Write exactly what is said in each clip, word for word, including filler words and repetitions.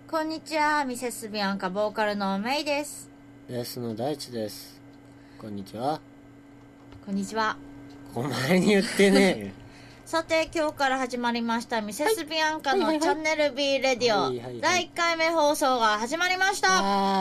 こんにちは、ミセスビアンカボーカルのメイです。 ベースの大地です。こんにちは。 こんにちは。 お前に言ってねさて、今日から始まりましたミセスビアンカのチャンネル B レディオだいいっかいめ放送が始まりました。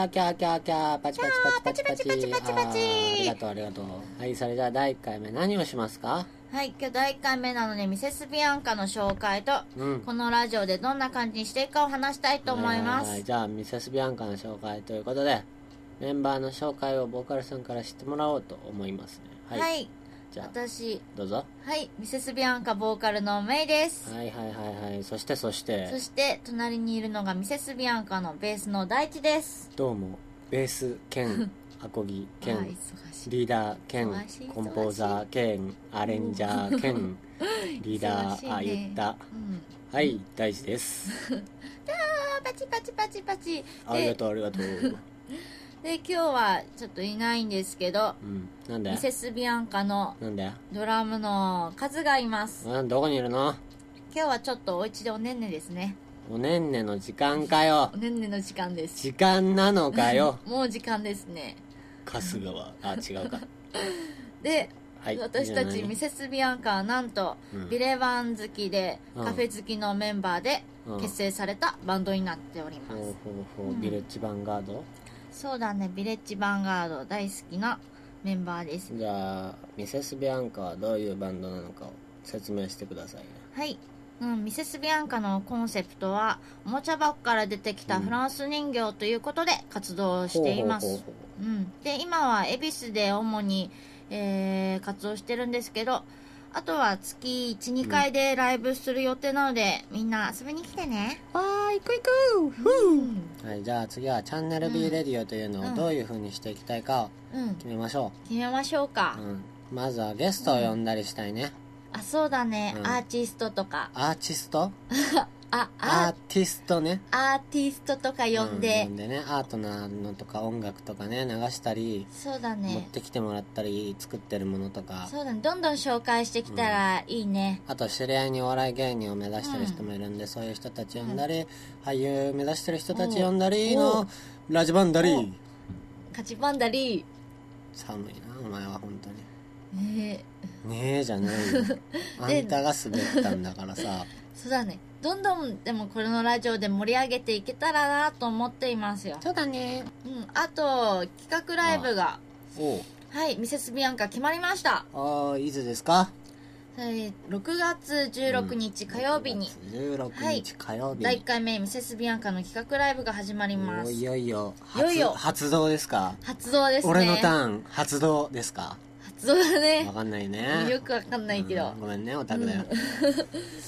あーキャーキャーキャーパチパチパチパチパチパチパチパチパチ。 ありがとうありがとう。はい、それじゃあだいいっかいめ何をしますか？ はい、今日だいいっかいめなのでミセスビアンカの紹介と、うん、このラジオでどんな感じにしていくかを話したいと思います。 はい、じゃあミセスビアンカの紹介ということで、メンバーの紹介をボーカルさんから知ってもらおうと思いますね。はい、はい、じゃあ私どうぞ。 はい、ミセスビアンカボーカルのメイです。 はいはいはいはい。そしてそしてそして隣にいるのがミセスビアンカのベースの大地です。 どうも、ベース兼アコギ兼リーダー兼コンポーザー兼アレンジャー兼リーダー、ね、あ言った、うん、はい大地ですパチパチパチパチ。 ありがとうありがとうで今日はちょっといないんですけど、 うん、なんでミセスビアンカのドラムのカズがいます。 うん、どこにいるの？ 今日はちょっとお家でおねんねですね。 おねんねの時間かよ。 おねんねの時間です。 時間なのかよもう時間ですね。 春日はあ違うかで、はい、私たちミセスビアンカはなんと、うん、ビレバン好きで、うん、カフェ好きのメンバーで結成されたバンドになっております。 ほうほうほう、うん、ビレッジヴァンガード。 そうだね、ビレッジヴァンガード大好きなメンバーです。 じゃあミセスビアンカはどういうバンドなのかを説明してくださいね。 はい、うん、ミセスビアンカのコンセプトはおもちゃ箱から出てきたフランス人形ということで活動しています。で今は恵比寿で主に、えー、活動してるんですけど、あとは月 いち,に 回でライブする予定なので、うん、みんな遊びに来てね。 わーい行く行く、うん、はい、じゃあ次はチャンネル B レディオというのをどういう風にしていきたいかを決めましょう、うん、 決めましょうか、 うん、まずはゲストを呼んだりしたいね、 うん、あそうだね、うん、アーティストとか。 アーティストあアーティストね。 アーティストとか呼んで、 うん、呼んでね、アートなのとか音楽とかね流したり、 そうだね、 持ってきてもらったり作ってるものとか、 そうだね、どんどん紹介してきたらいいね、 うん、あと知り合いにお笑い芸人を目指してる人もいるんで、うん、そういう人たち呼んだり、うん、俳優目指してる人たち呼んだりのラジバンダリーカチバンダリー。 寒いなお前は本当に。 ねえねえじゃないよあんたが滑ったんだからさそうだね、どんどんでもこれのラジオで盛り上げていけたらなと思っていますよ。 そうだね、 うん、あと企画ライブがおはいミセスビアンカ決まりました。 ああいつですか？ ろくがつじゅうろくにち火曜日に、 うん、じゅうろくにち火曜日に、 はい、だいいっかいめミセスビアンカの企画ライブが始まります。 いよいよいよいよ発動ですか？ 発動ですね。 俺のターン発動ですか？ 発動だね。 わかんないね、 よくわかんないけど、 うん、ごめんねオタクだよ、うん、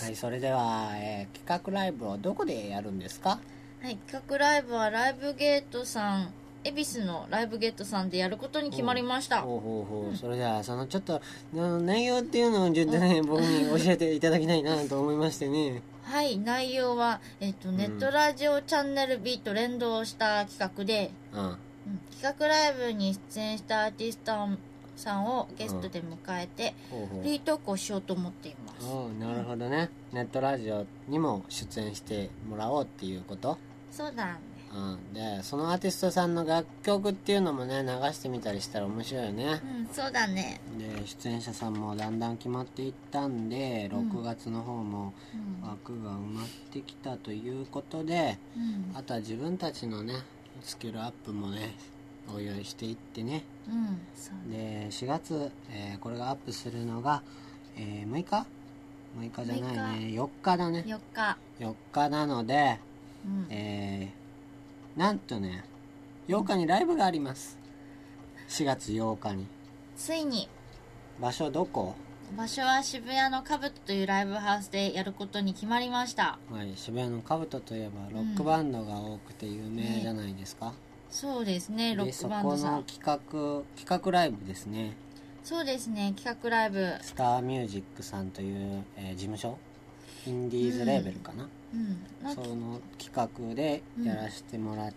はい、それでは、えー、企画ライブをどこでやるんですか？ はい、企画ライブはライブゲートさん、恵比寿のライブゲートさんでやることに決まりました。 ほうほうほう、うん、それではそのちょっと内容っていうのをちょっとね、うん、僕に教えていただきたいなと思いましてね。 はい、内容は、えっと、ネットラジオチャンネル B と連動した企画で、うんうん、企画ライブに出演したアーティストさんをゲストで迎えて、うん、フリートークをしようと思っています。 おなるほどね、ネットラジオにも出演してもらおうっていうこと？ そうだね、 うん、でそのアーティストさんの楽曲っていうのもね流してみたりしたら面白いよね。 うんそうだね。 で出演者さんもだんだん決まっていったんで、うん、ろくがつの方も枠が埋まってきたということで、うん、あとは自分たちのねスキルアップもねお用意していってね、うん、そうでしがつ、えー、これがアップするのが、えー、むいかむいかじゃないねよっかだね。 よっかよっかなので、うんえー、なんとねようかにライブがあります。しがつようかについに。 場所どこ？ 場所は渋谷のカブトというライブハウスでやることに決まりました。 はい、渋谷のカブトといえばロックバンドが多くて有名じゃないですか、うんね、 そうですね、ロックバンドさん。 そこの企画企画ライブですね。 そうですね、企画ライブスターミュージックさんという、えー、事務所インディーズレーベルかな、うんうん、その企画でやらせてもらって、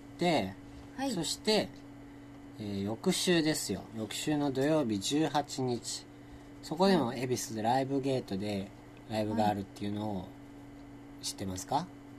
うんはい、そして、えー、翌週ですよ。翌週の土曜日じゅうはちにちそこでも恵比寿でライブゲートでライブがあるっていうのを知ってますか？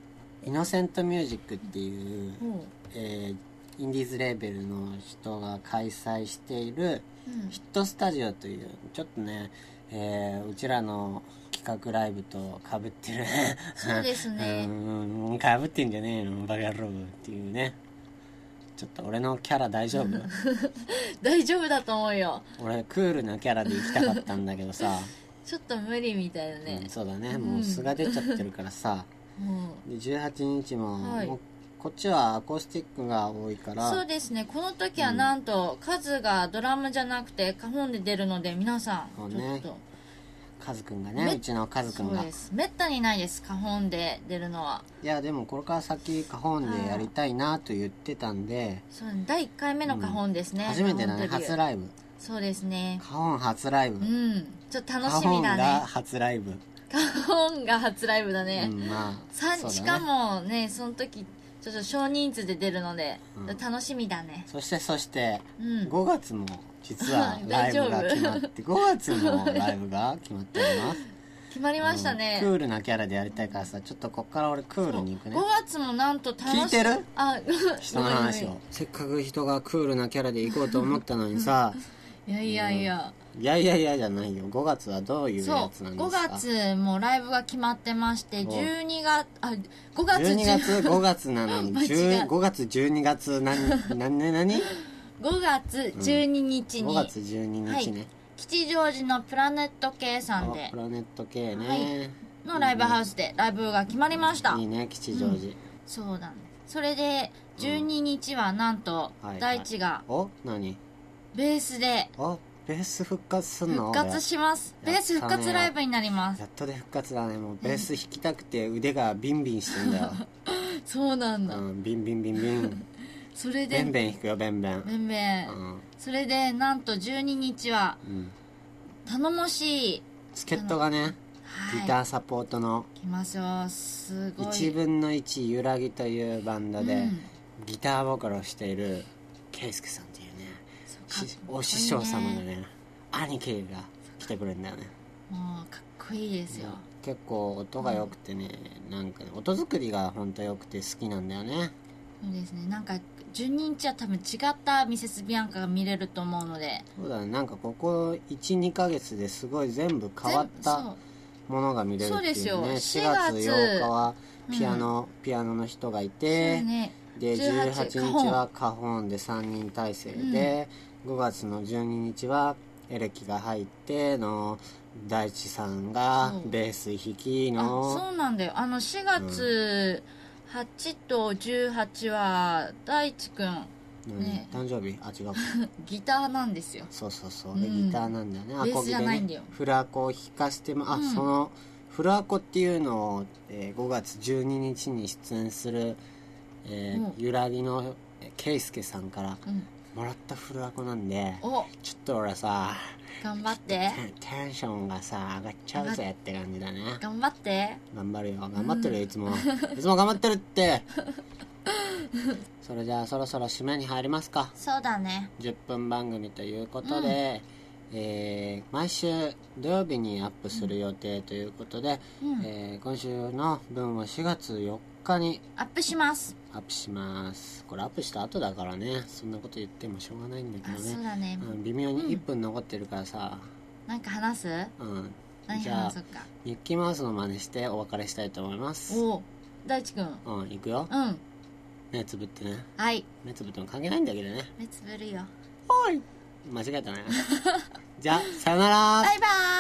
イノセントミュージックっていう、えー、インディーズレーベルの人が開催しているヒットスタジオというちょっとね、えー、うちらの企画ライブと被ってるそうですねうん被ってんじゃねえのバカ野郎っていうね。ちょっと俺のキャラ大丈夫大丈夫だと思うよ。 俺クールなキャラで行きたかったんだけどさちょっと無理みたいだね、 うん、そうだね、もう素が出ちゃってるからさ、うん、でじゅうはちにちも、はい、もうこっちはアコースティックが多いから。 そうですね、この時はなんと、うん、カズがドラムじゃなくてカホンで出るので、皆さんそうね、ちょっとカズくんがね、うちのカズくんが。 そうです、めったにないです、カホンで出るのは。 いやでもこれから先カホンでやりたいなと言ってたんで、 そうだいいっかいめのカホンですね、 うん、初めてだね、初ライブ。 そうですね、 カホン初ライブ、 うん、ちょっと楽しみだね。 カホンが初ライブ、 カホンが初ライブだね、 うん、まあさ、ね、しかもね、その時ちょっと少人数で出るので、うん、楽しみだね。 そしてそして、うん、ごがつも実はライブが決まってごがつもライブが決まっております決まりましたね、 うん、クールなキャラでやりたいからさ、ちょっとこっから俺クールに行くね。 ごがつもなんと楽し聞いてるあ人の話をせっかく人がクールなキャラで行こうと思ったのにさいやいやいや、 うん、いやいやいやじゃないよ。ごがつはどういうやつなんですか。 ごがつもライブが決まってまして、じゅうにがつあごがつじゅうにがつごがつなのにごがつじゅうにがつ何何何何ごがつじゅうににちに、うん、 ごがつじゅうににちね、はい、 吉祥寺のプラネット系さんで、 プラネット系ね、 はい、のライブハウスでライブが決まりました。 いいね、吉祥寺、うん、 そうだね。それでじゅうににちはなんと、うん、大地が、 はいはい、お何ベースで、 おベース復活すんの。 復活します。ベース復活ライブになります。 やっとで復活だね。もうベース弾きたくて腕がビンビンしてんだよそうなんだ、 うん、ビンビンビンビンそれでベンベン弾くよ、ベンベンベンベン、うん、それでなんとじゅうににちは、うん、頼もしい助っ人がね、ギターサポートの来ますよ。すごいいちぶんのいちゆらぎというバンドで、うん、ギターボーカルをしているケイスケさんっていうね、お師匠様のね、兄貴が来てくれるんだよね。 もうかっこいいですよ、うん、 結構音が良くてね、うん、なんかね、音作りが本当良くて好きなんだよね。 そうですね、なんかじゅうににちは多分違ったミセスビアンカが見れると思うので。 そうだね、なんかここ いち,に ヶ月ですごい全部変わったものが見れるっていうね。そうですよ、 しがつようかはピアノ、うん、ピアノの人がいて、ね、でじゅうはちにちはカホンでさんにん体制で、うん、ごがつのじゅうににちはエレキが入っての大地さんがベース弾きの。 あ、そうなんだよ。あのしがつはちとじゅうはちは大地くん、 ね、誕生日あ違うギターなんですよ。 そうそうそう、うん、ギターなんだよね。 ベースじゃないんだよ。 フルアコを弾かしても、あ、うん、そのフルアコっていうのを、えー、ごがつじゅうににちに出演する、えー、ゆらぎのケイスケさんからもらったフルアコなんで、うん、ちょっと俺さ頑張ってテンションがさ上がっちゃうぜって感じだね。 頑張って頑張るよ、頑張ってるよ、いつもいつも頑張ってるってそれじゃあそろそろ締めに入りますか。 そうだね、 じゅっぷん番組ということで、うん、えー、毎週土曜日にアップする予定ということで、うん、えー、今週の分はしがつよっかにアップしますアップします。これアップした後だからね、そんなこと言ってもしょうがないんだけどね。 そうだね、 うん、微妙にいっぷん残ってるからさ、 うん、なんか話す？ うん、 何話そうか。 ミッキーマウスの真似してお別れしたいと思います。 お大地くん、 うん、行くよ。 うん、 目つぶってね。 はい、 目つぶっても関係ないんだけどね。 目つぶるよ。 おい間違えたねじゃあさよなら、 バイバーイ。